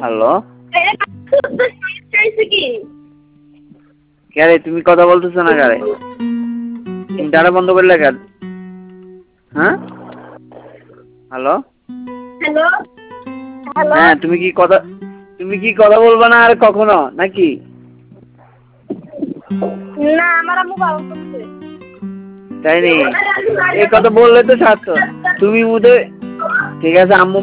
hello কে তুমি কথা বলতেছো না কারে তুমি ডাটা বন্ধ করলে কেন হ্যাঁ হ্যালো হ্যালো হ্যালো হ্যাঁ তুমি কি কথা বলবা না আর কখনো নাকি না আমার আম্মু বারণ করছে তাই নি এই কথা বললে তো সার্থক তুমি মুদে ঠিক আছে আম্মু